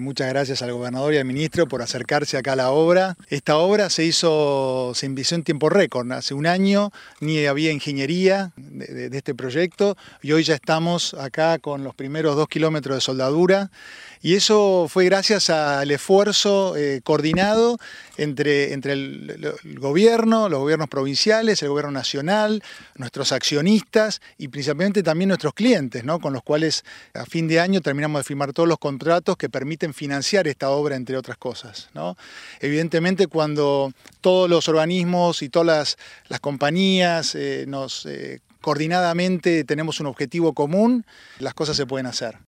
muchas gracias al gobernador y al ministro por acercarse acá a la obra. Esta obra se inició en tiempo récord. Hace un año ni había ingeniería de este proyecto y hoy ya estamos acá con los primeros 2 kilómetros de soldadura. Y eso fue gracias al esfuerzo coordinado entre el gobierno, los gobiernos provinciales, el gobierno nacional, nuestros accionistas y principalmente también nuestros clientes, ¿no? Con los cuales a fin de año terminamos de firmar todos los contratos que permiten financiar esta obra, entre otras cosas, ¿no? Evidentemente, cuando todos los organismos y todas las compañías coordinadamente tenemos un objetivo común, las cosas se pueden hacer.